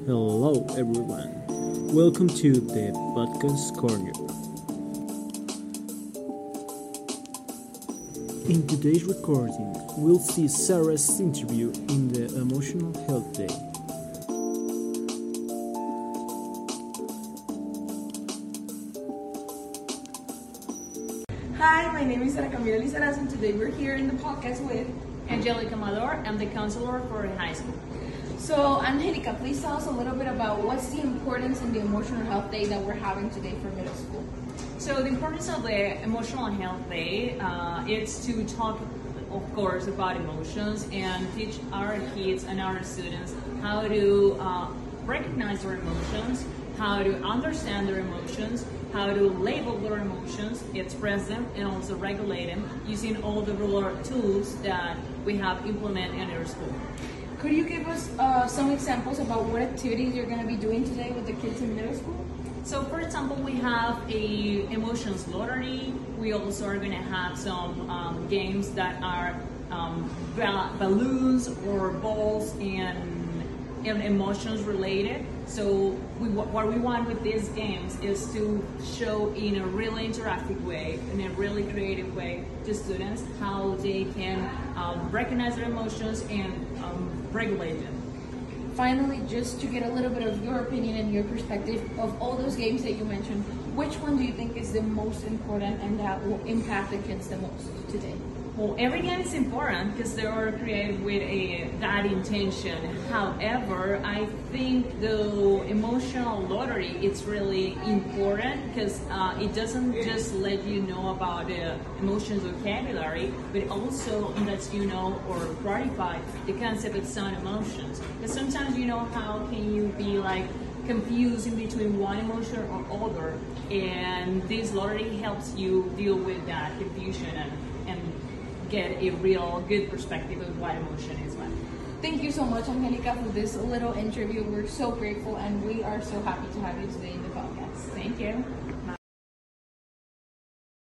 Hello, everyone. Welcome to the podcast corner. In today's recording, we'll see Sarah's interview in the Emotional Health Day. Hi, my name is Sara Camila Lizaraz, and today we're here in the podcast with Angelica Amador. I'm the counselor for high school. So, Angelica, please tell us a little bit about what's the importance in the Emotional Health Day that we're having today for middle school. So the importance of the Emotional Health Day is to talk, of course, about emotions and teach our kids and our students how to recognize their emotions, how to understand their emotions, how to label their emotions, express them, and also regulate them using all the ruler tools that we have implemented in our school. Could you give us some examples about what activities you're going to be doing today with the kids in middle school? So, for example, we have a emotions lottery. We also are going to have some games that are balloons or balls and emotions related. So, what we want with these games is to show in a really interactive way, in a really creative way, to students how they can recognize their emotions and regulate them. Finally, just to get a little bit of your opinion and your perspective of all those games that you mentioned, which one do you think is the most important and that will impact the kids the most today? Well, every game is important because they are created with that intention. However, I think the emotional lottery is really important because it doesn't just let you know about the emotions vocabulary, but also lets you know or clarify the concept of some emotions. Because sometimes how can you be like confused in between one emotion or other, and this lottery helps you deal with that confusion and get a real good perspective of what emotion is what. Thank you so much, Angelica, for this little interview. We're so grateful and we are so happy to have you today in the podcast. Thank you.